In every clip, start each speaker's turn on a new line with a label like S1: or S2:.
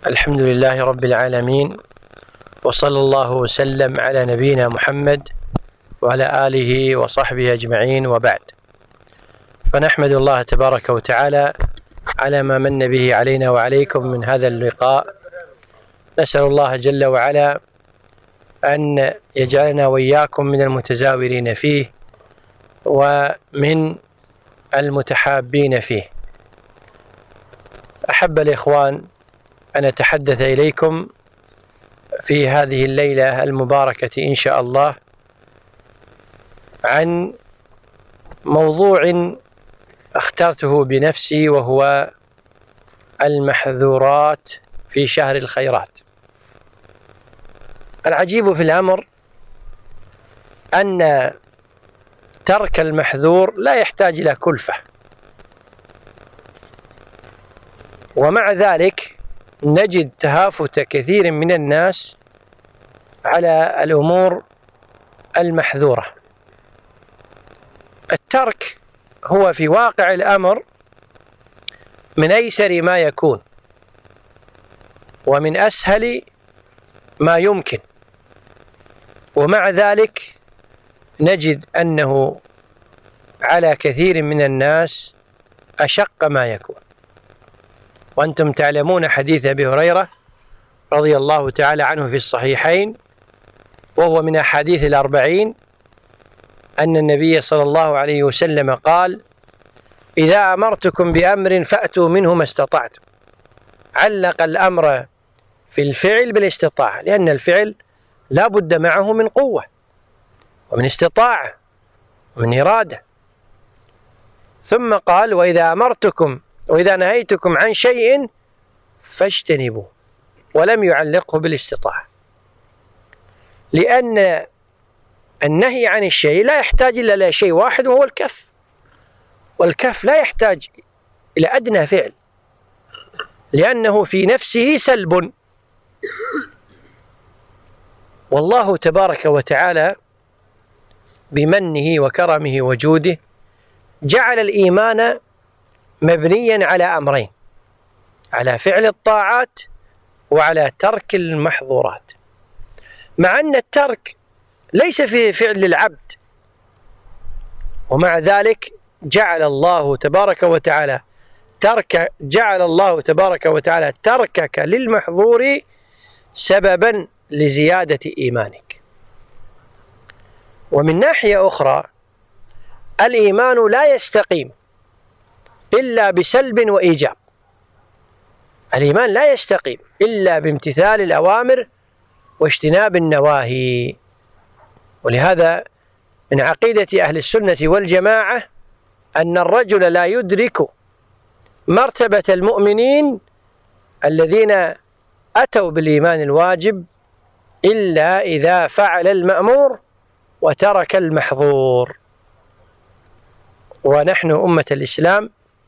S1: الحمد لله رب العالمين، وصلى الله وسلم على نبينا محمد وعلى آله وصحبه أجمعين، وبعد. فنحمد الله تبارك وتعالى على ما من به علينا وعليكم من هذا اللقاء. نسأل الله جل وعلا أن يجعلنا وإياكم من المتزاورين فيه ومن المتحابين فيه. أحب الإخوان أن أتحدث إليكم في هذه الليلة المباركة إن شاء الله عن موضوع اخترته بنفسي، وهو المحظورات في شهر الخيرات. العجيب في الأمر أن ترك المحظور لا يحتاج إلى كلفة، ومع ذلك نجد تهافت كثير من الناس على الأمور المحظورة. الترك هو في واقع الأمر من أيسر ما يكون ومن أسهل ما يمكن، ومع ذلك نجد أنه على كثير من الناس أشق ما يكون. وأنتم تعلمون حديث أبي هريرة رضي الله تعالى عنه في الصحيحين، وهو من أحاديث الأربعين، أن النبي صلى الله عليه وسلم قال: إذا أمرتكم بأمر فأتوا منه ما استطعتم. علق الأمر في الفعل بالاستطاعة، لأن الفعل لا بد معه من قوة ومن استطاعة ومن إرادة. ثم قال: وإذا نهيتكم عن شيء فاجتنبوه، ولم يعلقه بالاستطاعة، لأن النهي عن الشيء لا يحتاج إلا إلى شيء واحد، وهو الكف، والكف لا يحتاج إلى أدنى فعل، لأنه في نفسه سلب. والله تبارك وتعالى بمنه وكرمه وجوده جعل الإيمان مبنيا على أمرين: على فعل الطاعات وعلى ترك المحظورات، مع أن الترك ليس فيه فعل العبد، ومع ذلك جعل الله تبارك وتعالى تركك للمحظور سببا لزيادة إيمانك. ومن ناحية أخرى، الإيمان لا يستقيم إلا بسلب وإيجاب. الإيمان لا يستقيم إلا بامتثال الأوامر واجتناب النواهي. ولهذا من عقيدة أهل السنة والجماعة أن الرجل لا يدرك مرتبة المؤمنين الذين أتوا بالإيمان الواجب إلا إذا فعل المأمور وترك المحظور. ونحن أمة الإسلام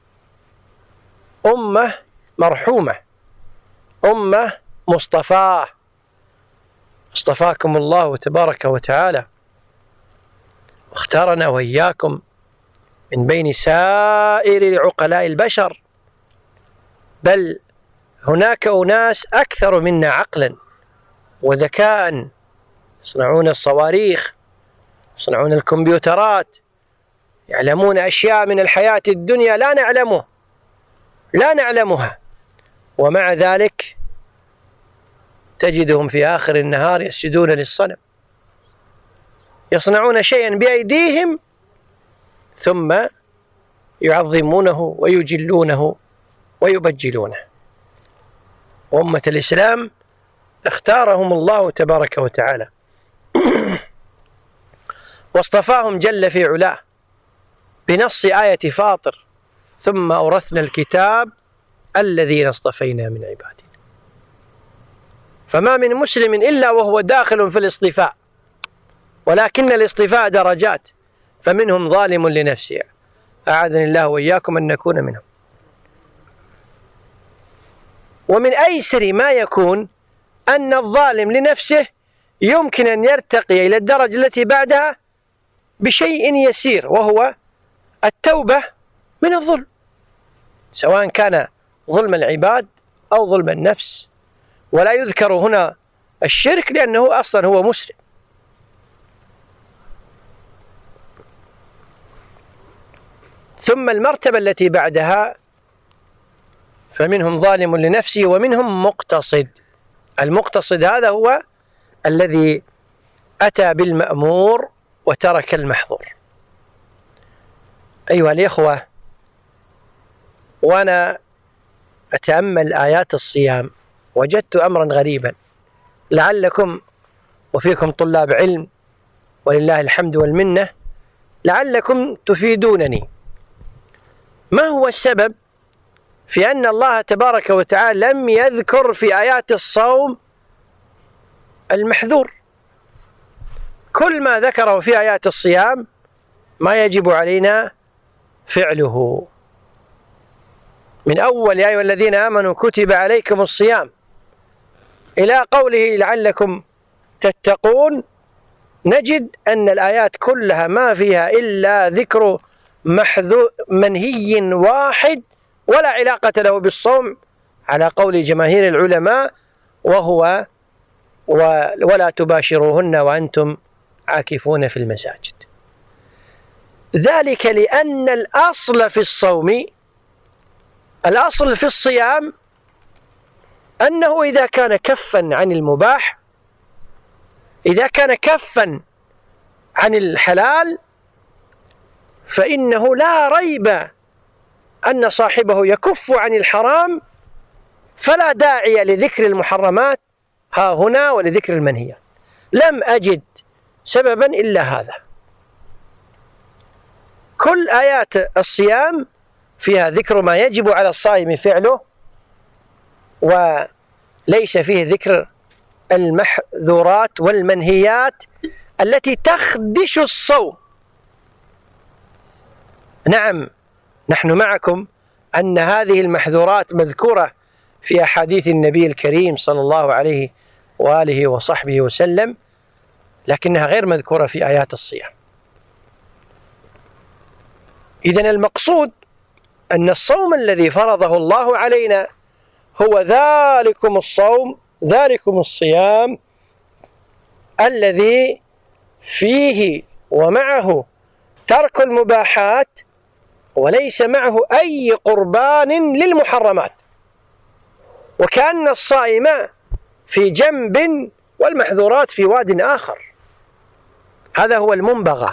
S1: أمة مرحومة، أمة مصطفاة، اصطفاكم الله تبارك وتعالى واختارنا وإياكم من بين سائر عقلاء البشر، بل هناك أناس أكثر منا عقلا وذكاء، يصنعون الصواريخ، يصنعون الكمبيوترات، يعلمون أشياء من الحياة الدنيا لا نعلمها، ومع ذلك تجدهم في آخر النهار يسجدون للصنم، يصنعون شيئا بأيديهم ثم يعظمونه ويجلونه ويبجلونه. وأمة الإسلام اختارهم الله تبارك وتعالى واصطفاهم جل في علاه بنص آية فاطر: ثم أورثنا الكتاب الذين اصطفينا من عبادنا. فما من مسلم إلا وهو داخل في الاصطفاء، ولكن الاصطفاء درجات، فمنهم ظالم لنفسه، أعاذني الله وإياكم أن نكون منهم. ومن أيسر ما يكون أن الظالم لنفسه يمكن أن يرتقي إلى الدرجة التي بعدها بشيء يسير، وهو التوبة من الظلم، سواء كان ظلم العباد أو ظلم النفس ولا يذكر هنا الشرك لأنه أصلا هو مسلم. ثم المرتبة التي بعدها فمنهم ظالم لنفسه ومنهم مقتصد. المقتصد هذا هو الذي أتى بالمأمور وترك المحظور. أيها الإخوة، وأنا أتأمل آيات الصيام وجدت أمرا غريبا، لعلكم وفيكم طلاب علم ولله الحمد والمنة، لعلكم تفيدونني. ما هو السبب في أن الله تبارك وتعالى لم يذكر في آيات الصوم المحذور؟ كل ما ذكره في آيات الصيام ما يجب علينا فعله، من أول يا أيها الذين آمنوا كتب عليكم الصيام إلى قوله لعلكم تتقون، نجد أن الآيات كلها ما فيها إلا ذكر منهي واحد ولا علاقة له بالصوم على قول جماهير العلماء، وهو ولا تباشروهن وأنتم عاكفون في المساجد. ذلك لأن الأصل في الصوم، الأصل في الصيام أنه إذا كان كفا عن المباح، إذا كان كفا عن الحلال، فإنه لا ريب أن صاحبه يكف عن الحرام، فلا داعي لذكر المحرمات ها هنا ولذكر المنهيات. لم أجد سببا إلا هذا. كل آيات الصيام فيها ذكر ما يجب على الصائم فعله، وليس فيه ذكر المحذورات والمنهيات التي تخدش الصوم. نعم، نحن معكم أن هذه المحذورات مذكورة في أحاديث النبي الكريم صلى الله عليه وآله وصحبه وسلم، لكنها غير مذكورة في آيات الصيام. إذن المقصود أن الصوم الذي فرضه الله علينا هو ذلكم الصوم، ذلكم الصيام الذي فيه ومعه ترك المباحات وليس معه أي قربان للمحرمات، وكأن الصائم في جنب والمحذورات في واد آخر. هذا هو المنبغى.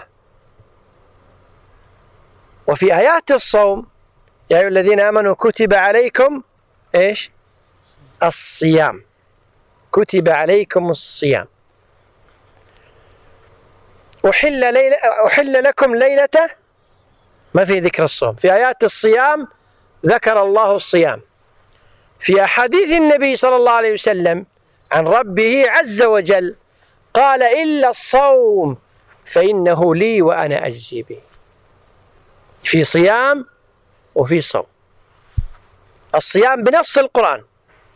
S1: وفي آيات الصوم يا أيها الذين آمنوا كتب عليكم إيش؟ الصيام. كتب عليكم الصيام. أحل لكم ليلة، ما في ذكر الصوم. في آيات الصيام ذكر الله الصيام. في أحاديث النبي صلى الله عليه وسلم عن ربه عز وجل قال إلا الصوم فإنه لي وأنا أجزي به. في صيام وفي صوم. الصيام بنص القرآن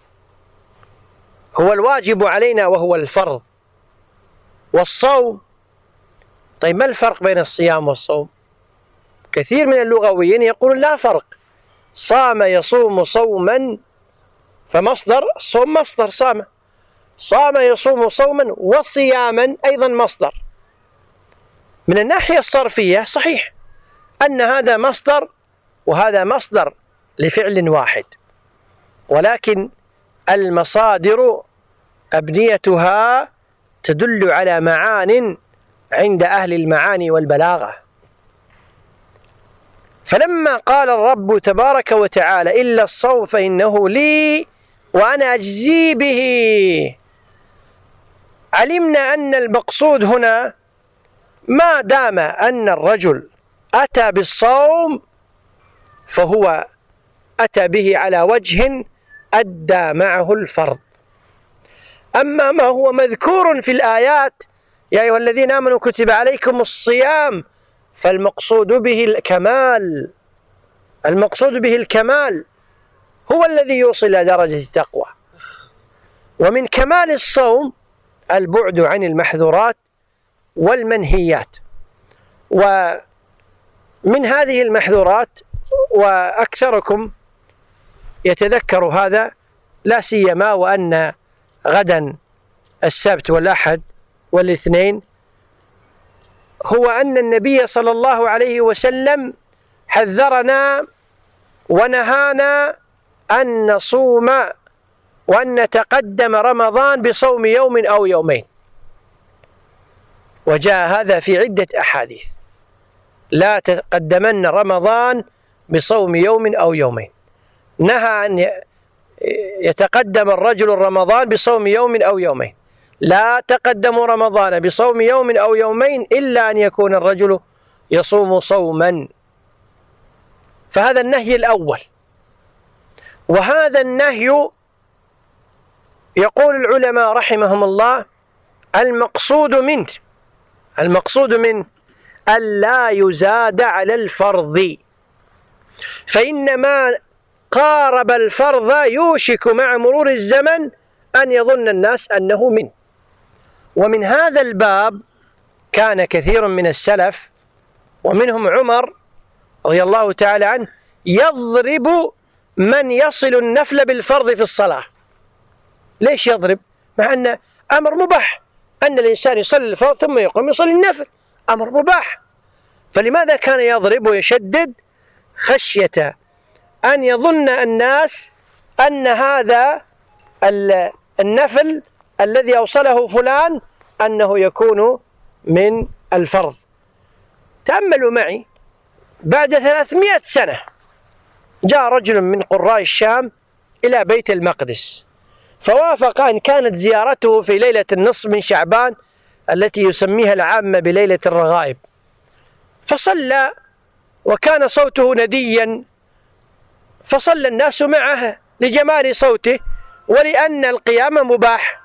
S1: هو الواجب علينا وهو الفرض، والصوم، طيب ما الفرق بين الصيام والصوم؟ كثير من اللغويين يقولون لا فرق. صام يصوم صوما، فمصدر الصوم مصدر صام. صام يصوم صوما وصياما أيضا مصدر. من الناحية الصرفية صحيح أن هذا مصدر وهذا مصدر لفعل واحد، ولكن المصادر أبنيتها تدل على معان عند أهل المعاني والبلاغة. فلما قال الرب تبارك وتعالى إلا الصوم فإنه لي وأنا أجزي به، علمنا أن المقصود هنا ما دام أن الرجل أتى بالصوم فهو أتى به على وجه أدى معه الفرض. أما ما هو مذكور في الآيات يا أيها الذين آمنوا كتب عليكم الصيام، فالمقصود به الكمال. المقصود به الكمال هو الذي يوصل إلى درجة التقوى. ومن كمال الصوم البعد عن المحذورات والمنهيات. ومن هذه المحذورات، وأكثركم يتذكر هذا لا سيما وأن غدا السبت والأحد والاثنين هو أن النبي صلى الله عليه وسلم حذرنا ونهانا أن نصوم وأن نتقدم رمضان بصوم يوم أو يومين، وجاء هذا في عدة أحاديث: لا تقدمن رمضان بصوم يوم أو يومين. نهى أن يتقدم الرجل رمضان بصوم يوم أو يومين. لا تقدموا رمضان بصوم يوم أو يومين إلا أن يكون الرجل يصوم صوما. فهذا النهي الأول. وهذا النهي يقول العلماء رحمهم الله المقصود منه ألا يزاد على الفرض، فإنما قارب الفرض يوشك مع مرور الزمن أن يظن الناس أنه منه. ومن هذا الباب كان كثير من السلف ومنهم عمر رضي الله تعالى عنه يضرب من يصل النفل بالفرض في الصلاة. ليش يضرب؟ مع أن أمر مباح أن الإنسان يصلي الفرض ثم يقوم يصلي النفل، أمر مباح. فلماذا كان يضرب ويشدد؟ خشية أن يظن الناس أن هذا النفل الذي أوصله فلان أنه يكون من الفرض. تأملوا معي، بعد 300 سنة جاء رجل من قراء الشام إلى بيت المقدس، فوافق أن كانت زيارته في ليلة النصف من شعبان التي يسميها العامة بليلة الرغائب، فصلى وكان صوته نديا، فصلى الناس معه لجمال صوته ولأن القيام مباح.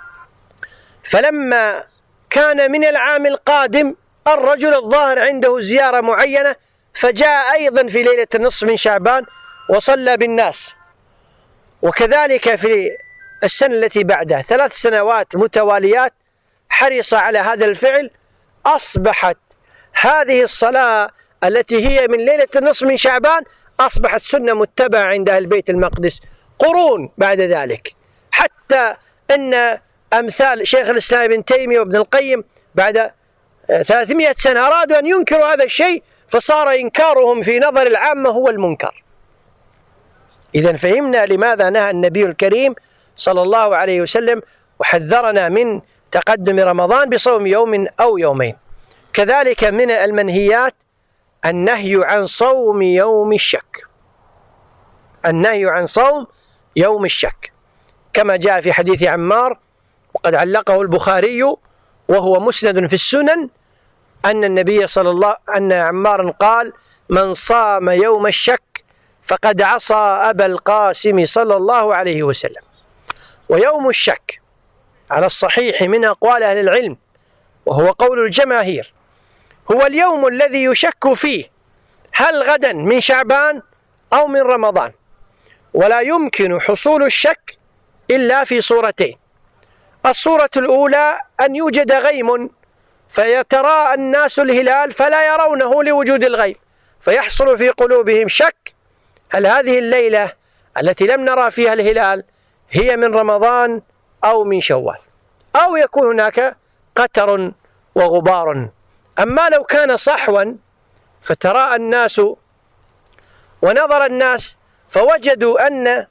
S1: فلما كان من العام القادم الرجل الظاهر عنده زيارة معينة، فجاء أيضا في ليلة النصف من شعبان وصلى بالناس. وكذلك في السنة التي بعدها 3 سنوات متواليات حرص على هذا الفعل. أصبحت هذه الصلاة التي هي من ليلة النصف من شعبان أصبحت سنة متبعة عند أهل بيت المقدس قرون بعد ذلك، حتى أن أمثال شيخ الإسلام ابن تيمية وابن القيم بعد 300 سنة أرادوا أن ينكروا هذا الشيء، فصار إنكارهم في نظر العامة هو المنكر. إذن فهمنا لماذا نهى النبي الكريم صلى الله عليه وسلم وحذرنا من تقدم رمضان بصوم يوم أو يومين. كذلك من المنهيات النهي عن صوم يوم الشك، النهي عن صوم يوم الشك، كما جاء في حديث عمار وقد علقه البخاري وهو مسند في السنن أن النبي أن عمارا قال: من صام يوم الشك فقد عصى أبا القاسم صلى الله عليه وسلم. ويوم الشك على الصحيح من أقوال أهل العلم وهو قول الجماهير هو اليوم الذي يشك فيه هل غدا من شعبان أو من رمضان، ولا يمكن حصول الشك إلا في صورتين: الصورة الأولى أن يوجد غيم فيتراءى الناس الهلال فلا يرونه لوجود الغيم، فيحصل في قلوبهم شك هل هذه الليلة التي لم نرى فيها الهلال هي من رمضان أو من شوال، أو يكون هناك قتر وغبار. أما لو كان صحوا فتراءى الناس ونظر الناس فوجدوا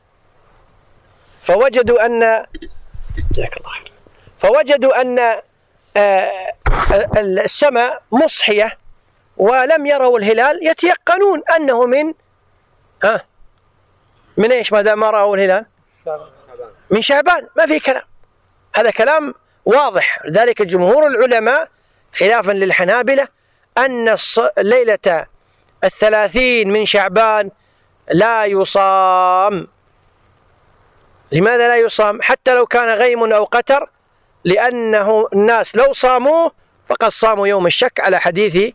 S1: أن السماء مصحية ولم يروا الهلال، يتيقنون أنه من إيش ما دام ما رأوا الهلال؟ من شعبان. ما في كلام، هذا كلام واضح. لذلك جمهور العلماء خلافا للحنابلة أن ليلة 30 من شعبان لا يصام. لماذا لا يصام؟ حتى لو كان غيم أو قتر، لأنه الناس لو صاموه فقد صاموا يوم الشك، على حديث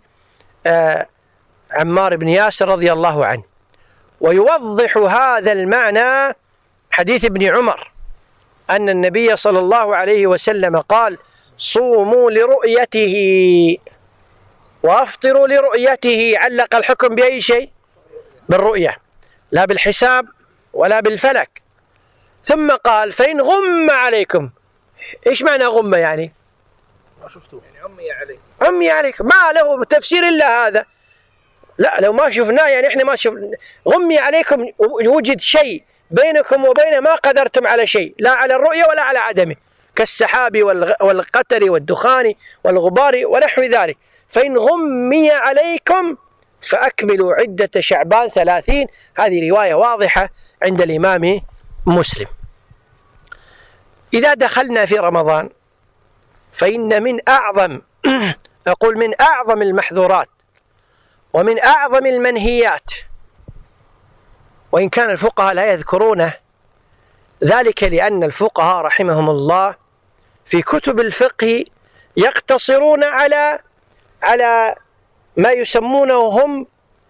S1: عمار بن ياسر رضي الله عنه. ويوضح هذا المعنى حديث ابن عمر أن النبي صلى الله عليه وسلم قال: صوموا لرؤيته وأفطروا لرؤيته. علق الحكم بأي شيء؟ بالرؤية، لا بالحساب ولا بالفلك. ثم قال فإن غم عليكم. إيش معنى غم يعني؟
S2: ما شفتوه يعني عمي عليكم.
S1: عمي عليكم ما له تفسير إلا هذا. لا لو ما شفناه يعني إحنا ما شفنا. غمي عليكم وجد شيء بينكم وبين ما قدرتم على شيء، لا على الرؤية ولا على عدمه، كالسحاب والقتر والدخان والغبار ونحو ذلك. فإن غمي عليكم فأكملوا عدة شعبان 30. هذه رواية واضحة عند الإمام مسلم. إذا دخلنا في رمضان فإن من أعظم أقول من أعظم المحظورات ومن أعظم المنهيات، وإن كان الفقهاء لا يذكرونه ذلك لأن الفقهاء رحمهم الله في كتب الفقه يقتصرون على ما يسمونه هم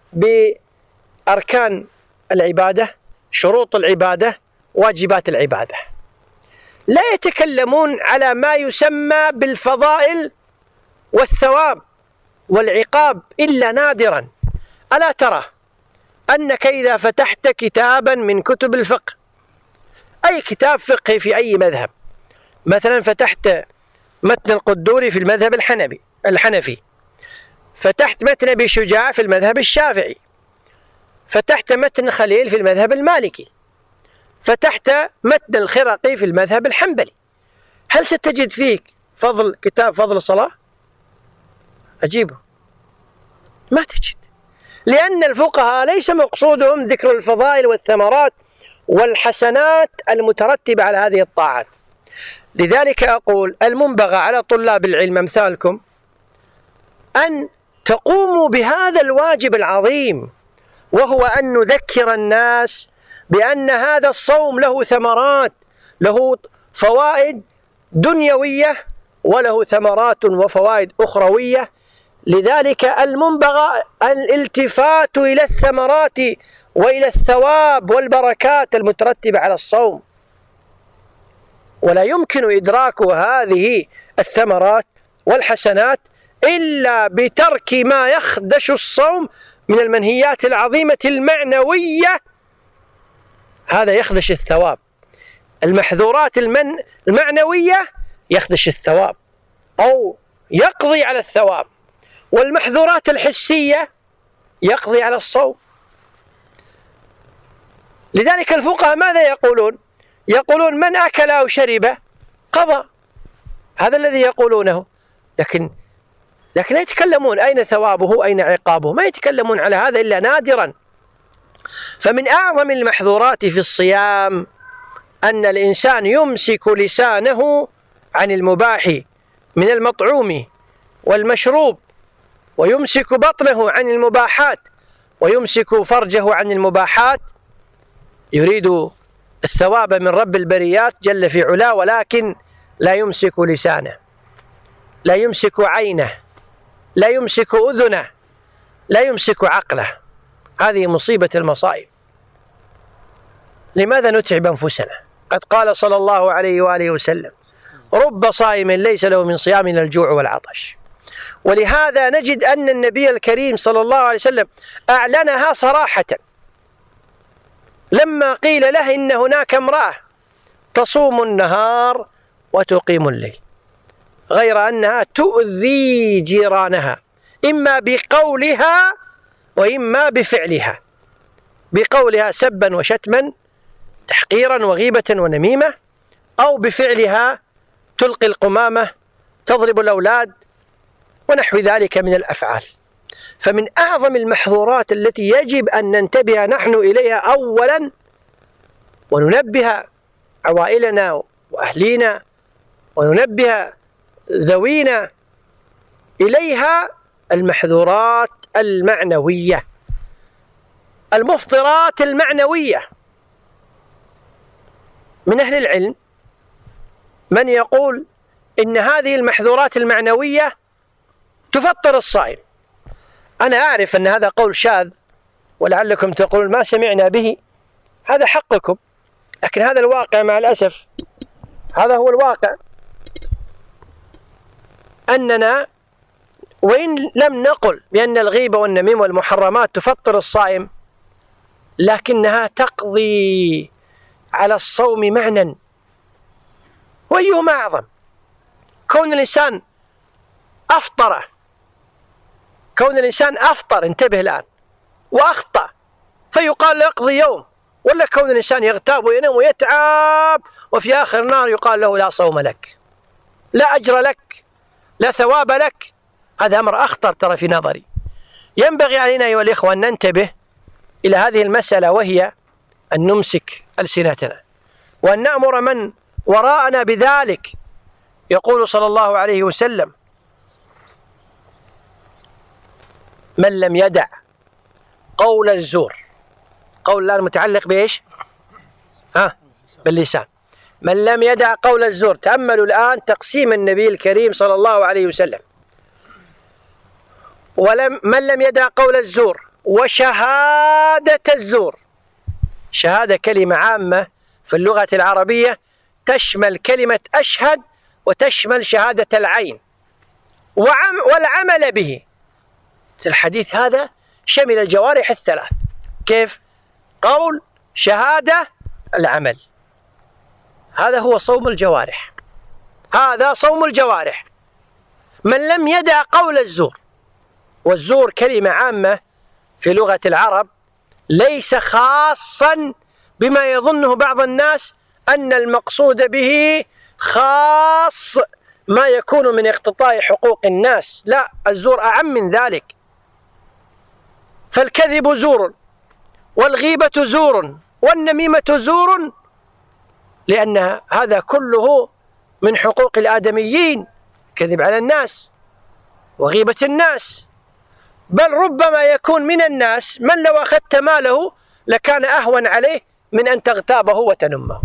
S1: بأركان العبادة، شروط العبادة، واجبات العبادة، لا يتكلمون على ما يسمى بالفضائل والثواب والعقاب إلا نادرا. ألا ترى أنك إذا فتحت كتابا من كتب الفقه، أي كتاب فقهي في أي مذهب، مثلا فتحت متن القدوري في المذهب الحنفي، فتحت متن أبي شجاع في المذهب الشافعي، فتحت متن خليل في المذهب المالكي، فتحت متن الخرقي في المذهب الحنبلي، هل ستجد فيك كتاب فضل الصلاة؟ أجيبه ما تجد، لأن الفقهاء ليس مقصودهم ذكر الفضائل والثمرات والحسنات المترتبة على هذه الطاعات. لذلك أقول المنبغى على طلاب العلم أمثالكم أن تقوموا بهذا الواجب العظيم، وهو أن نذكر الناس بأن هذا الصوم له ثمرات، له فوائد دنيوية وله ثمرات وفوائد أخروية. لذلك المنبغى الالتفات إلى الثمرات وإلى الثواب والبركات المترتبة على الصوم، ولا يمكن إدراك هذه الثمرات والحسنات إلا بترك ما يخدش الصوم من المنهيات العظيمة المعنوية. هذا يخدش الثواب. المحظورات المعنوية يخدش الثواب أو يقضي على الثواب، والمحظورات الحسية يقضي على الصوم. لذلك الفقهاء ماذا يقولون؟ يقولون من أكل أو شرب قضى، هذا الذي يقولونه، لكن لا يتكلمون أين ثوابه أين عقابه، ما يتكلمون على هذا إلا نادرا. فمن أعظم المحظورات في الصيام أن الإنسان يمسك لسانه عن المباح من المطعوم والمشروب، ويمسك بطنه عن المباحات، ويمسك فرجه عن المباحات، يريد الثواب من رب البريات جل في علاه، ولكن لا يمسك لسانه، لا يمسك عينه، لا يمسك أذنه، لا يمسك عقله. هذه مصيبة المصائب. لماذا نتعب أنفسنا؟ قد قال صلى الله عليه وآله وسلم رب صائم ليس له من صيامنا الجوع والعطش. ولهذا نجد أن النبي الكريم صلى الله عليه وسلم أعلنها صراحة لما قيل له إن هناك امرأة تصوم النهار وتقيم الليل، غير أنها تؤذي جيرانها إما بقولها وإما بفعلها. بقولها سبا وشتما، تحقيرا وغيبة ونميمة، أو بفعلها تلقي القمامة، تضرب الأولاد ونحو ذلك من الأفعال. فمن أعظم المحظورات التي يجب أن ننتبه نحن إليها أولا، وننبه عوائلنا وأهلينا وننبه ذوينا إليها، المحظورات المعنوية، المفطرات المعنوية. من أهل العلم من يقول إن هذه المحظورات المعنوية تفطر الصائم. أنا أعرف أن هذا قول شاذ، ولعلكم تقولون ما سمعنا به، هذا حقكم، لكن هذا الواقع مع الأسف، هذا هو الواقع، أننا وإن لم نقل بأن الغيبة والنميمة والمحرمات تفطر الصائم، لكنها تقضي على الصوم معنى، وأيهما أعظم؟ كون الإنسان أفطر، انتبه الآن، وأخطأ فيقال له اقضي يوم، ولا كون الإنسان يغتاب وينام ويتعب وفي آخر النهار يقال له لا صوم لك، لا أجر لك، لا ثواب لك؟ هذا أمر أخطر ترى في نظري. ينبغي علينا أيها الإخوة أن ننتبه إلى هذه المسألة، وهي أن نمسك ألسنتنا وأن نأمر من وراءنا بذلك. يقول صلى الله عليه وسلم: من لم يدع قول الزور، قول الآن متعلق بإيش؟ باللسان. من لم يدع قول الزور، تأملوا الآن تقسيم النبي الكريم صلى الله عليه وسلم: من لم يدع قول الزور وشهادة الزور. شهادة كلمة عامة في اللغة العربية، تشمل كلمة أشهد وتشمل شهادة العين والعمل به. الحديث هذا شمل الجوارح الثلاث. كيف؟ قول، شهادة، العمل. هذا هو صوم الجوارح، هذا صوم الجوارح. من لم يدع قول الزور، والزور كلمة عامة في لغة العرب، ليس خاصا بما يظنه بعض الناس أن المقصود به خاص ما يكون من اقتطاع حقوق الناس. لا، الزور أعم من ذلك. فالكذب زور، والغيبة زور، والنميمة زور، لأن هذا كله من حقوق الآدميين، كذب على الناس وغيبة الناس. بل ربما يكون من الناس من لو أخذت ماله لكان أهون عليه من أن تغتابه وتنمه.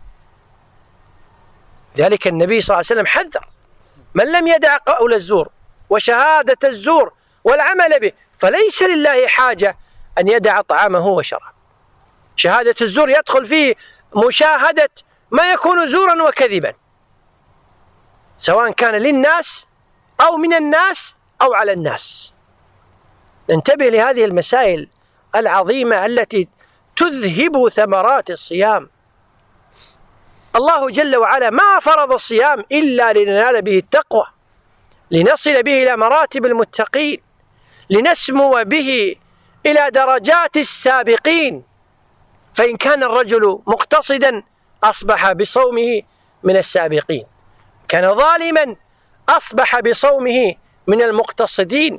S1: ذلك النبي صلى الله عليه وسلم حذر: من لم يدع قول الزور وشهادة الزور والعمل به فليس لله حاجة أن يدع طعامه وشرابه. شهادة الزور يدخل فيه مشاهدة ما يكون زورا وكذبا، سواء كان للناس أو من الناس أو على الناس. ننتبه لهذه المسائل العظيمة التي تذهب ثمرات الصيام. الله جل وعلا ما فرض الصيام إلا لننال به التقوى، لنصل به إلى مراتب المتقين، لنسمو به إلى درجات السابقين. فإن كان الرجل مقتصدا أصبح بصومه من السابقين، كان ظالما أصبح بصومه من المقتصدين.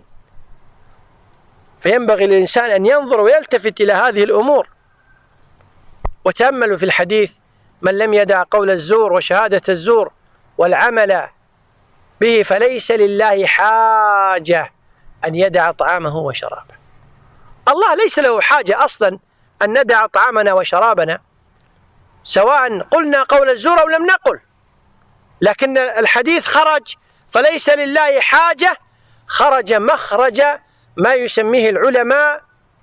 S1: فينبغي للإنسان أن ينظر ويلتفت إلى هذه الأمور. وتأملوا في الحديث: من لم يدع قول الزور وشهادة الزور والعمل به فليس لله حاجة أن يدع طعامه وشرابه. الله ليس له حاجة أصلا أن ندع طعامنا وشرابنا، سواء قلنا قول الزور أو لم نقل. لكن الحديث خرج فليس لله حاجة، خرج مخرج ما يسميه العلماء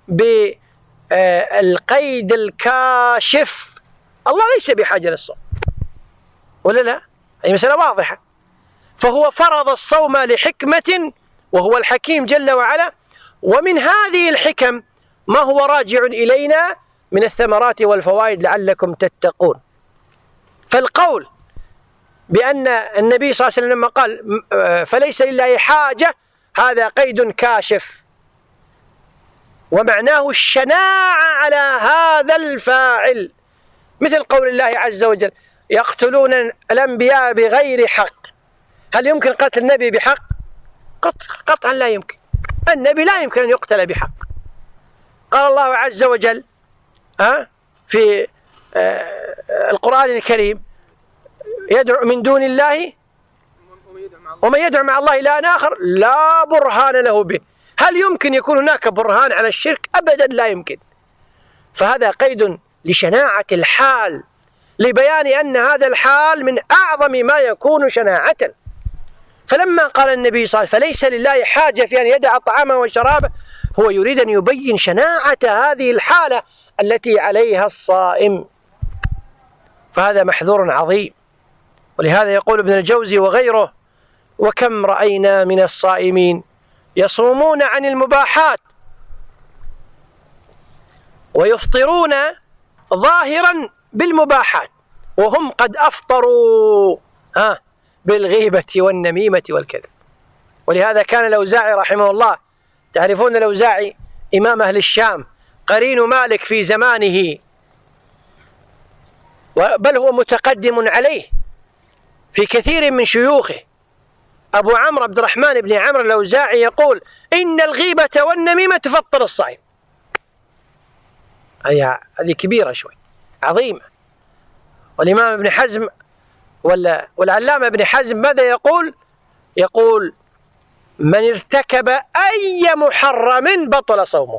S1: بالقيد الكاشف. الله ليس بحاجة للصوم، ولا لا؟ هي مسألة واضحة. فهو فرض الصوم لحكمة، وهو الحكيم جل وعلا، ومن هذه الحكم ما هو راجع إلينا من الثمرات والفوائد لعلكم تتقون. فالقول بأن النبي صلى الله عليه وسلم لما قال فليس لله حاجة، هذا قيد كاشف، ومعناه الشناعة على هذا الفاعل، مثل قول الله عز وجل: يقتلون الأنبياء بغير حق. هل يمكن قتل النبي بحق؟ قطعا لا يمكن. النبي لا يمكن أن يقتل بحق. قال الله عز وجل في القرآن الكريم: يدعو من دون الله ومن يدعو مع الله إلها آخر لا برهان له به. هل يمكن يكون هناك برهان على الشرك؟ أبدا لا يمكن. فهذا قيد لشناعة الحال، لبيان أن هذا الحال من أعظم ما يكون شناعة. فلما قال النبي صلى الله عليه وسلم فليس لله حاجة في أن يدع طعامه وشرابه، هو يريد أن يبين شناعة هذه الحالة التي عليها الصائم. فهذا محذور عظيم. ولهذا يقول ابن الجوزي وغيره: وكم رأينا من الصائمين يصومون عن المباحات ويفطرون ظاهرا بالمباحات وهم قد أفطروا بالغيبة والنميمة والكذب. ولهذا كان الأوزاعي رحمه الله، تعرفون الأوزاعي إمام أهل الشام قرين مالك في زمانه، بل هو متقدم عليه في كثير من شيوخه. أبو عمرو عبد الرحمن بن عمرو الأوزاعي يقول إن الغيبة والنميمة تفطر الصائم. هذه كبيرة شوي، عظيمة. والإمام ابن حزم والعلامة ابن حزم ماذا يقول؟ يقول من ارتكب أي محرم بطل صومه.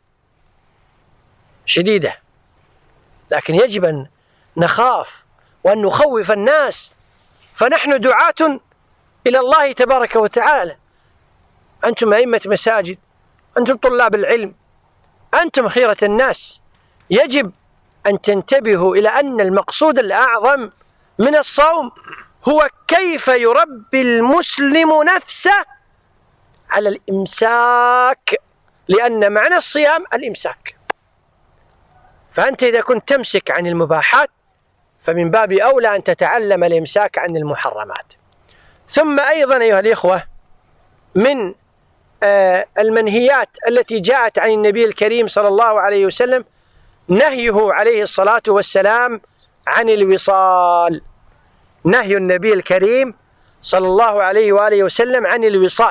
S1: شديدة، لكن يجب أن نخاف وأن نخوف الناس، فنحن دعاة إلى الله تبارك وتعالى. أنتم أئمة مساجد، أنتم طلاب العلم، أنتم خيرة الناس. يجب أن تنتبهوا إلى أن المقصود الأعظم من الصوم هو كيف يربي المسلم نفسه على الإمساك، لأن معنى الصيام الإمساك. فأنت إذا كنت تمسك عن المباحات فمن باب أولى أن تتعلم الإمساك عن المحرمات. ثم أيضا أيها الإخوة من المنهيات التي جاءت عن النبي الكريم صلى الله عليه وسلم نهيه عليه الصلاة والسلام عن الوصال. نهي النبي الكريم صلى الله عليه وآله وسلم عن الوصال.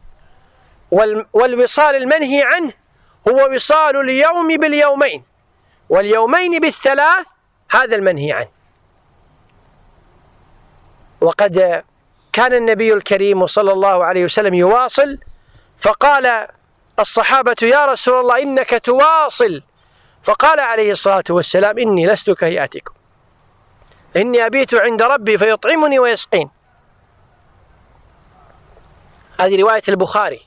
S1: والوصال المنهي عنه هو وصال اليوم باليومين واليومين بالثلاث، هذا المنهي عنه. وقد كان النبي الكريم صلى الله عليه وسلم يواصل، فقال الصحابة يا رسول الله إنك تواصل، فقال عليه الصلاة والسلام إني لست كهيئتكم، إني أبيت عند ربي فيطعمني ويسقين. هذه رواية البخاري.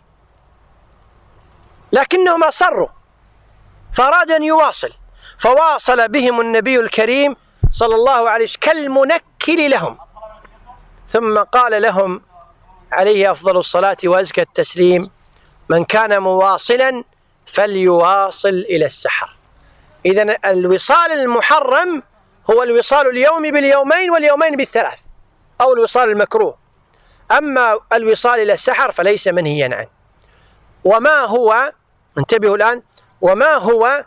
S1: لكنهم أصروا فأراد أن يواصل، فواصل بهم النبي الكريم صلى الله عليه وسلم كالمنكل لهم، ثم قال لهم عليه أفضل الصلاة وأزكى التسليم من كان مواصلا فليواصل إلى السحر. إذن الوصال المحرم هو الوصال اليوم باليومين واليومين بالثلاث، أو الوصال المكروه. أما الوصال إلى السحر فليس منهيا عنه. وما هو، انتبهوا الآن، وما هو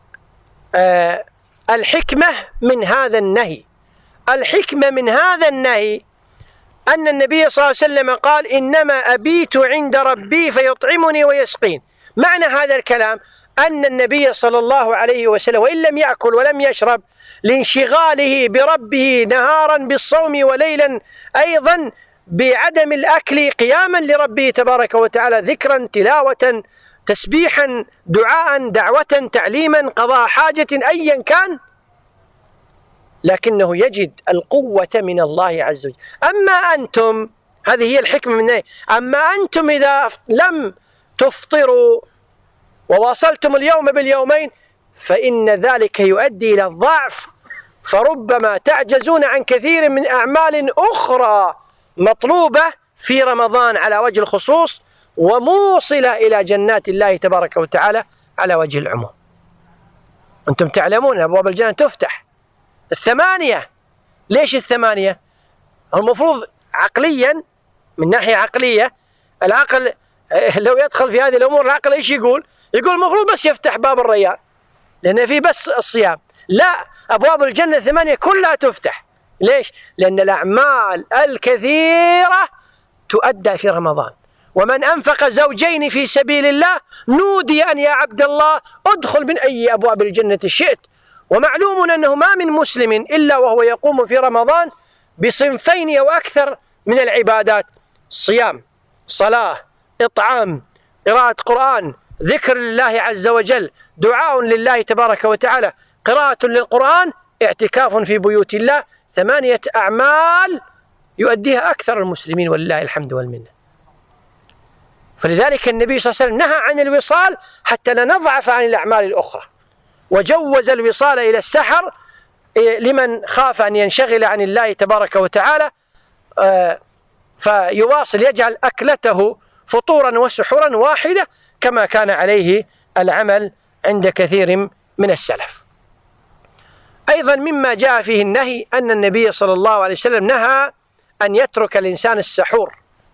S1: الحكمة من هذا النهي؟ الحكمة من هذا النهي أن النبي صلى الله عليه وسلم قال إنما أبيت عند ربي فيطعمني ويسقين. معنى هذا الكلام أن النبي صلى الله عليه وسلم وإن لم يأكل ولم يشرب لانشغاله بربه نهارا بالصوم وليلا أيضا بعدم الأكل قياما لربه تبارك وتعالى، ذكرا، تلاوة، تسبيحا، دعاء، دعوة، تعليما، قضاء حاجة، أيا كان، لكنه يجد القوة من الله عز وجل. أما أنتم، هذه هي الحكمة من النهي، أما أنتم إذا لم تفطروا وواصلتم اليوم باليومين فإن ذلك يؤدي إلى الضعف، فربما تعجزون عن كثير من أعمال أخرى مطلوبة في رمضان على وجه الخصوص وموصلة إلى جنات الله تبارك وتعالى على وجه العموم. أنتم تعلمون أبواب الجنة تفتح 8. ليش 8؟ المفروض عقليا، من ناحية عقلية، العقل لو يدخل في هذه الأمور العقل إيش يقول؟ يقول المفروض بس يفتح باب الريان لأن في بس الصيام. لا، أبواب الجنة 8 كلها تفتح. ليش؟ لأن الأعمال الكثيرة تؤدى في رمضان. ومن أنفق زوجين في سبيل الله نودي أن يا عبد الله ادخل من أي أبواب الجنة شئت. ومعلوم أنه ما من مسلم إلا وهو يقوم في رمضان بصنفين أو أكثر من العبادات: صيام، صلاة، إطعام، قراءة قرآن، ذكر لله عز وجل، دعاء لله تبارك وتعالى، قراءة للقرآن، اعتكاف في بيوت الله. 8 أعمال يؤديها أكثر المسلمين ولله الحمد والمنة. فلذلك النبي صلى الله عليه وسلم نهى عن الوصال حتى لا نضعف عن الأعمال الأخرى، وجوز الوصال إلى السحر لمن خاف أن ينشغل عن الله تبارك وتعالى فيواصل، يجعل أكلته فطورا وسحورا واحدة كما كان عليه العمل عند كثير من السلف. أيضا مما جاء فيه النهي أن النبي صلى الله عليه وسلم نهى أن يترك الإنسان السحور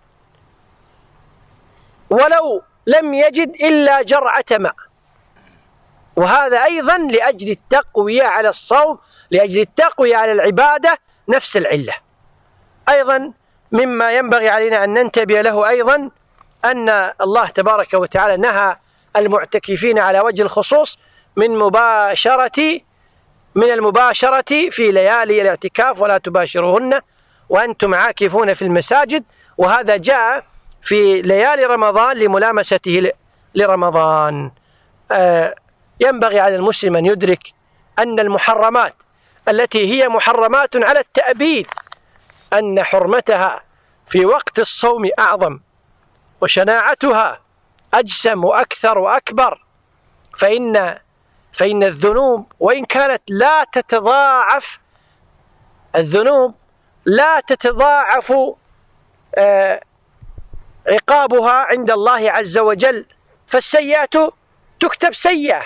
S1: ولو لم يجد إلا جرعة ماء، وهذا أيضا لأجل التقوية على الصوم، لأجل التقوية على العبادة، نفس العلة. أيضا مما ينبغي علينا أن ننتبه له أيضا أن الله تبارك وتعالى نهى المعتكفين على وجه الخصوص من المباشرة في ليالي الاعتكاف، ولا تباشرهن وأنتم عاكفون في المساجد، وهذا جاء في ليالي رمضان لملامسته لرمضان. ينبغي على المسلم أن يدرك أن المحرمات التي هي محرمات على التأبيد أن حرمتها في وقت الصوم أعظم، وشناعتها أجسم وأكثر وأكبر، فإن الذنوب وإن كانت لا تتضاعف، الذنوب لا تتضاعف عقابها عند الله عز وجل، فالسيئات تكتب سيئة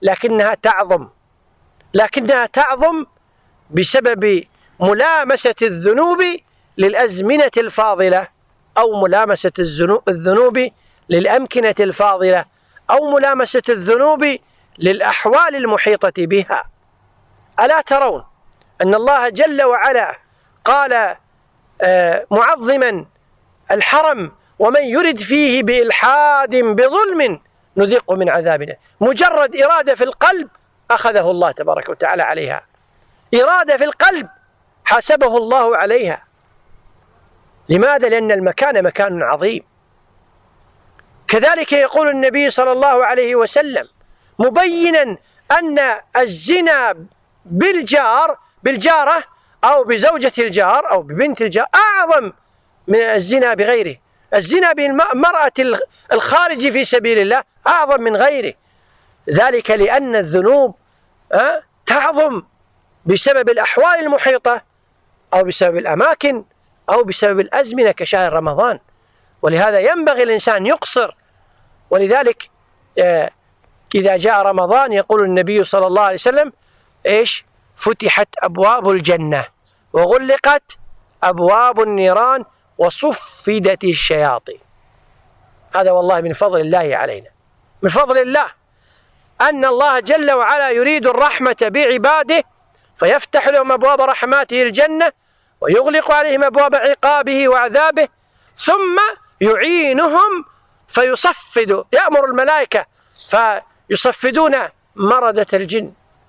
S1: لكنها تعظم بسبب ملامسة الذنوب للأزمنة الفاضلة، أو ملامسة الذنوب للأمكنة الفاضلة، أو ملامسة الذنوب للأحوال المحيطة بها. ألا ترون أن الله جل وعلا قال معظما الحرم: ومن يرد فيه بإلحاد بظلم نذقه من عذابنا. مجرد إرادة في القلب أخذه الله تبارك وتعالى عليها، إرادة في القلب حاسبه الله عليها. لماذا؟ لأن المكان مكان عظيم. كذلك يقول النبي صلى الله عليه وسلم مبينا أن الزنا بالجارة أو بزوجة الجار أو ببنت الجار أعظم من الزنا بغيره. الزنا بالمرأة الخارج في سبيل الله أعظم من غيره، ذلك لأن الذنوب تعظم بسبب الأحوال المحيطة، أو بسبب الأماكن، أو بسبب الأزمنة كشهر رمضان. ولهذا ينبغي الإنسان يقصر. ولذلك إذا جاء رمضان يقول النبي صلى الله عليه وسلم: إيش؟ فتحت أبواب الجنة وغلقت أبواب النيران وصفدت الشياطين. هذا والله من فضل الله علينا، من فضل الله أن الله جل وعلا يريد الرحمة بعباده فيفتح لهم أبواب رحماته الجنة، ويغلق عليهم أبواب عقابه وعذابه، ثم يعينهم فيصفد، يأمر الملائكة فيصفدون مردة الجن.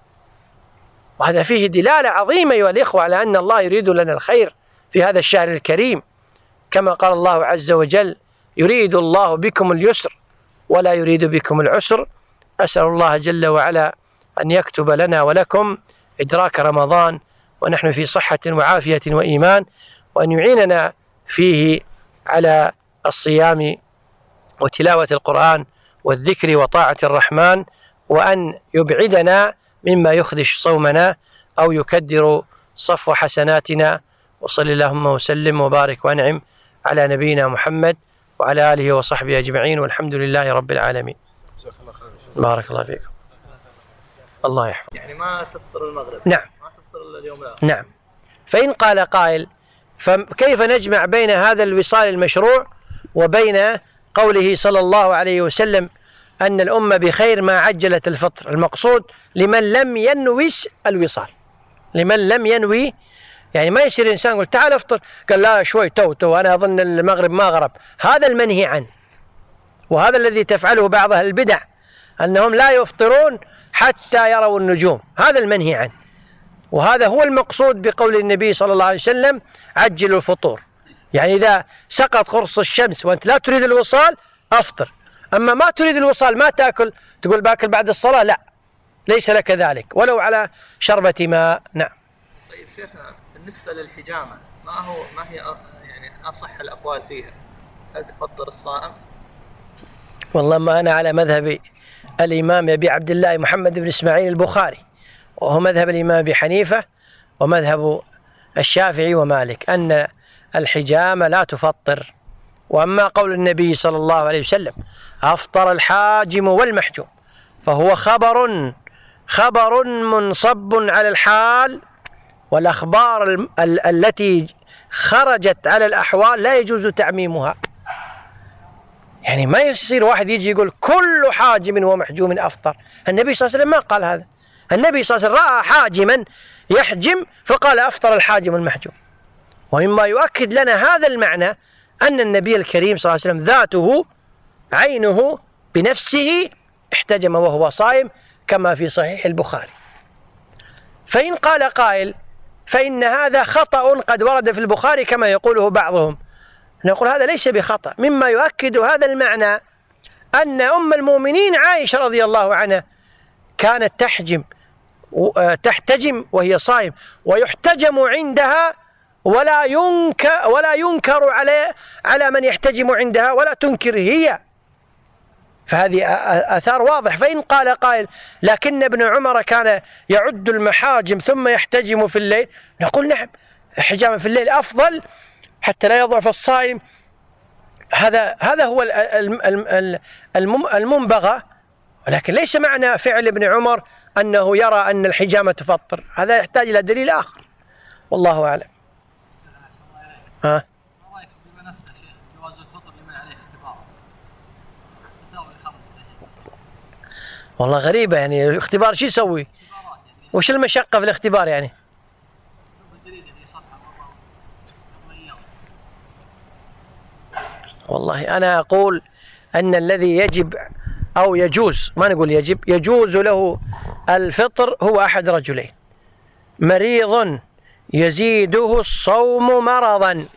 S1: وهذا فيه دلالة عظيمة أيها الإخوة على أن الله يريد لنا الخير في هذا الشهر الكريم، كما قال الله عز وجل: يريد الله بكم اليسر ولا يريد بكم العسر. أسأل الله جل وعلا أن يكتب لنا ولكم إدراك رمضان ونحن في صحة وعافية وإيمان، وأن يعيننا فيه على الصيام وتلاوة القرآن والذكر وطاعة الرحمن، وأن يبعدنا مما يخدش صومنا أو يكدر صفو حسناتنا. وصلى اللهم وسلم وبارك وأنعم على نبينا محمد وعلى آله وصحبه أجمعين، والحمد لله رب العالمين. بارك الله فيكم. الله يحفظ.
S2: يعني ما تفطر المغرب؟
S1: نعم.
S2: ما تفطر إلا اليوم الآخر؟
S1: نعم. فإن قال قائل: فكيف نجمع بين هذا الوصال المشروع وبين قوله صلى الله عليه وسلم أن الأمة بخير ما عجلت الفطر؟ المقصود لمن لم ينوي الوصال، لمن لم ينوي. يعني ما يصير إنسان يقول تعال افطر، قال لا شوي تو أنا أظن المغرب ما غرب. هذا المنهي عنه، وهذا الذي تفعله بعض أهل البدع، أنهم لا يفطرون حتى يروا النجوم، هذا المنهي عنه. وهذا هو المقصود بقول النبي صلى الله عليه وسلم: عجلوا الفطور. يعني إذا سقط قرص الشمس وأنت لا تريد الوصال أفطر، أما ما تريد الوصال ما تأكل، تقول باكل بعد الصلاة، لا، ليس لك ذلك ولو على شربة ماء. نعم.
S2: طيب شيخنا، بالنسبة للحجامة ما هي يعني أصح الأقوال فيها؟ هل تفطر الصائم؟
S1: والله ما أنا على مذهب الإمام أبي عبد الله محمد بن إسماعيل البخاري، وهو مذهب الإمام أبي حنيفة ومذهب الشافعي ومالك، أن الحجامة لا تفطر. وأما قول النبي صلى الله عليه وسلم: أفطر الحاجم والمحجوم، فهو خبر خبر منصب على الحال، والأخبار التي خرجت على الأحوال لا يجوز تعميمها. يعني ما يصير واحد يجي يقول كل حاجم ومحجوم أفطر. النبي صلى الله عليه وسلم ما قال هذا. النبي صلى الله عليه وسلم رأى حاجما يحجم فقال أفطر الحاجم المحجوم. ومما يؤكد لنا هذا المعنى أن النبي الكريم صلى الله عليه وسلم ذاته عينه بنفسه احتجم وهو صائم كما في صحيح البخاري. فإن قال قائل فإن هذا خطأ قد ورد في البخاري كما يقوله بعضهم، نقول هذا ليس بخطأ. مما يؤكد هذا المعنى أن أم المؤمنين عائشة رضي الله عنها كانت تحتجم وهي صائم، ويحتجم عندها ولا ينكر على من يحتجم عندها ولا تنكر هي. فهذه آثار واضح. فإن قال قائل لكن ابن عمر كان يعد المحاجم ثم يحتجم في الليل، نقول نعم، الحجامة في الليل أفضل حتى لا يضعف الصائم. هذا هو المنبغى، ولكن ليس معنى فعل ابن عمر أنه يرى أن الحجامة تفطر. هذا يحتاج إلى دليل آخر، والله أعلم.
S2: ما رأيك بمن أفتى شيخ جواز الفطر لمن عليه اختبار؟
S1: والله غريبة، يعني الاختبار شو يسوي؟ وش المشقة في الاختبار يعني؟ والله أنا أقول أن الذي يجب أو يجوز، ما نقول يجب، يجوز له الفطر هو أحد رجلين: مريض يزيده الصوم مرضا،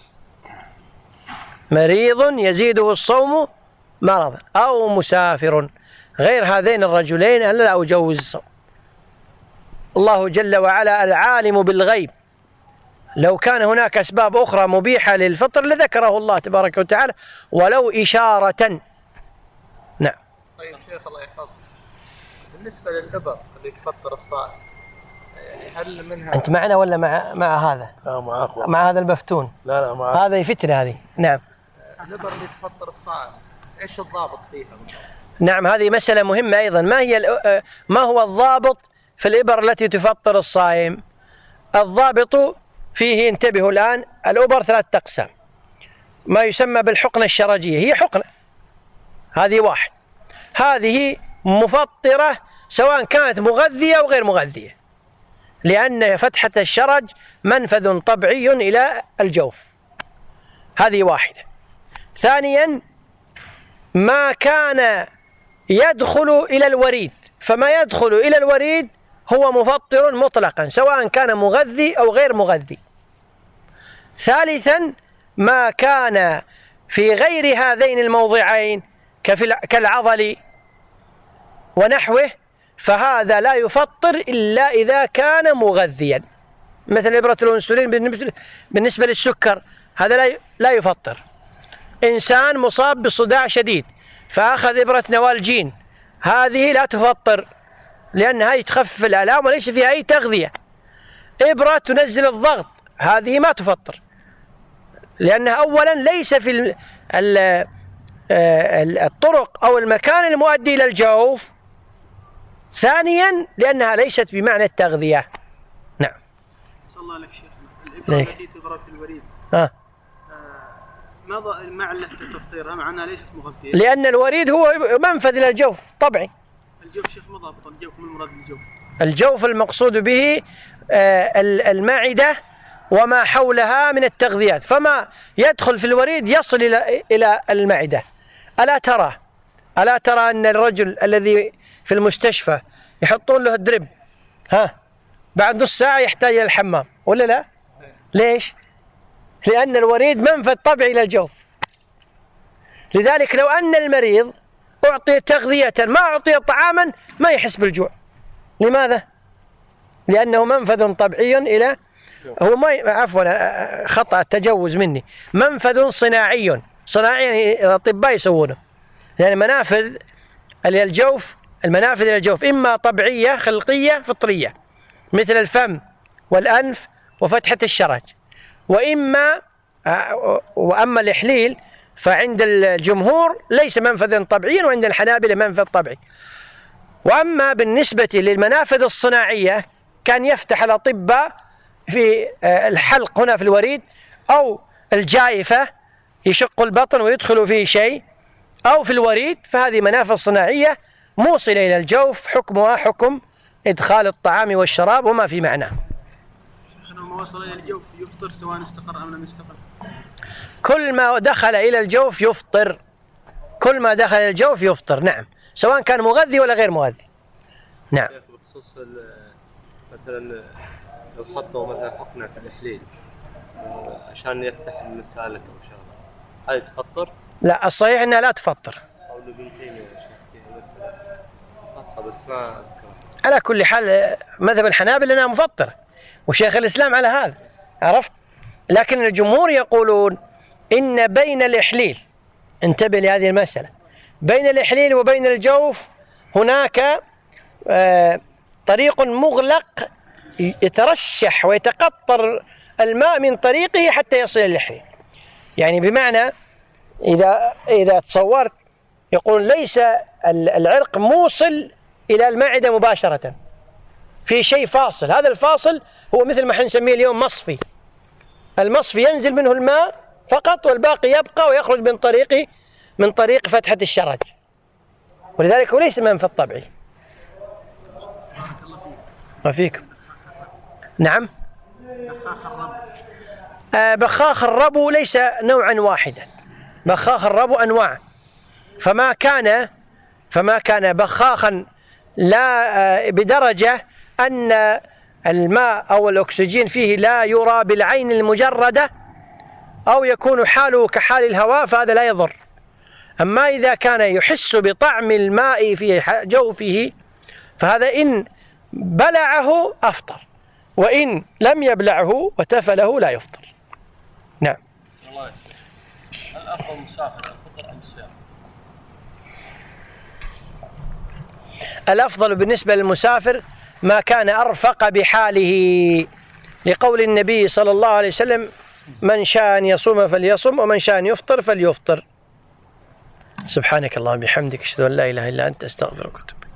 S1: مريض يزيده الصوم مرضا، أو مسافر. غير هذين الرجلين أنا لا أجوز الصوم. الله جل وعلا العالم بالغيب، لو كان هناك أسباب أخرى مبيحة للفطر لذكره الله تبارك وتعالى ولو إشارة. نعم.
S2: طيب شيخ الله يحفظك، بالنسبة للإبر اللي تفطر الصائم، هل منها
S1: أنت معنا ولا مع هذا؟
S3: لا معك.
S1: مع هذا المفتون؟
S3: لا معك.
S1: هذا يفتن هذه. نعم.
S2: الإبر اللي تفطر الصائم إيش الضابط فيها؟
S1: نعم، هذه مسألة مهمة أيضا. ما هو الضابط في الإبر التي تفطر الصائم؟ الضابط فيه، انتبهوا الآن، الإبر 3 أقسام. ما يسمى بالحقنة الشرجية، هي حقنة، هذه واحد، هذه مفطرة سواء كانت مغذية أو غير مغذية، لأن فتحة الشرج منفذ طبيعي إلى الجوف، هذه واحدة. ثانيا ما كان يدخل إلى الوريد، فما يدخل إلى الوريد هو مفطر مطلقا سواء كان مغذي أو غير مغذي. ثالثا ما كان في غير هذين الموضعين كالعضل ونحوه، فهذا لا يفطر إلا إذا كان مغذيا، مثل إبرة الأنسولين بالنسبة للسكر، هذا لا يفطر. إنسان مصاب بصداع شديد فأخذ إبرة نوالجين، هذه لا تفطر لأنها تخفف الآلام وليس فيها أي تغذية. إبرة تنزل الضغط، هذه ما تفطر، لأنها أولا ليس في الطرق أو المكان المؤدي إلى الجوف، ثانيا لأنها ليست بمعنى التغذية. نعم.
S2: صلى الله عليك شيخنا، الإبرة التي تضرب في الوريد ماذا المعنى تفطيرها مع أنها ليست مغذية؟
S1: لأن الوريد هو منفذ إلى الجوف طبعي.
S2: الجوف شيخ ما ضابط الجوف، من المراد بالجوف؟
S1: الجوف المقصود به المعدة وما حولها من التغذيات، فما يدخل في الوريد يصل إلى المعدة. ألا ترى أن الرجل الذي في المستشفى يحطون له الدرب، بعد نص ساعة يحتاج إلى الحمام ولا لا؟ ليش؟ لأن الوريد منفذ طبيعي إلى الجوف. لذلك لو أن المريض أعطي تغذية ما أعطي طعاما ما يحس بالجوع. لماذا؟ لأنه منفذ طبيعي إلى، هو ما عفوا خطأ تجوز مني، منفذ صناعي يعني الأطباء يسوونه، يعني منافذ إلى الجوف، المنافذ إلى الجوف إما طبيعية خلقية فطرية مثل الفم والأنف وفتحة الشرج، وأما الإحليل فعند الجمهور ليس منفذا طبيعيا، وعند الحنابلة منفذ طبيعي. وأما بالنسبة للمنافذ الصناعية كان يفتح الأطباء في الحلق هنا في الوريد أو الجائفة يشق البطن ويدخل فيه شيء أو في الوريد، فهذه منافذ صناعية موصلة إلى الجوف، حكمها حكم إدخال الطعام والشراب وما في معناه.
S3: ما وصل إلى الجوف يفطر سواء استقر أم لم يستقر؟
S1: كل ما دخل إلى الجوف يفطر، كل ما دخل إلى الجوف يفطر، نعم، سواء كان مغذي ولا غير مغذي. نعم.
S4: بخصوص مثلا لو حطوا مثلا حقنة في الإحليل عشان يفتح المسالك أو شغلة، هل تفطر؟
S1: لا، الصحيح أنها لا تفطر.
S4: أو لبنتين خاصة بس ما أذكر.
S1: على كل حال مذهب الحنابلة أنها مفطرة، وشيخ الإسلام على هذا، عرفت؟ لكن الجمهور يقولون إن بين الإحليل، انتبه لهذه المسألة، بين الإحليل وبين الجوف هناك طريق مغلق يترشح ويتقطر الماء من طريقه حتى يصل إلى الإحليل. يعني بمعنى إذا تصورت يقول ليس العرق موصل إلى المعدة مباشرة، في شيء فاصل، هذا الفاصل هو مثل ما نسميه اليوم مصفي. المصفي ينزل منه الماء فقط والباقي يبقى ويخرج من طريق فتحة الشرج، ولذلك هو ليس منفذ طبيعي. وفيكم. نعم. بخاخ الربو ليس نوعا واحدا، بخاخ الربو أنواع، فما كان بخاخا لا بدرجة أن الماء أو الأكسجين فيه لا يرى بالعين المجردة أو يكون حاله كحال الهواء فهذا لا يضر. أما إذا كان يحس بطعم الماء في جوفه فهذا إن بلعه أفطر، وإن لم يبلعه وتفله لا يفطر. نعم.
S4: هل أفضل مسافر الفطر أم الصيام؟
S1: الأفضل بالنسبة للمسافر ما كان أرفق بحاله، لقول النبي صلى الله عليه وسلم: من شاء أن يصوم فليصم ومن شاء أن يفطر فليفطر. سبحانك اللهم وبحمدك، أشهد أن لا إله إلا أنت، أستغفرك وأتوب إليك.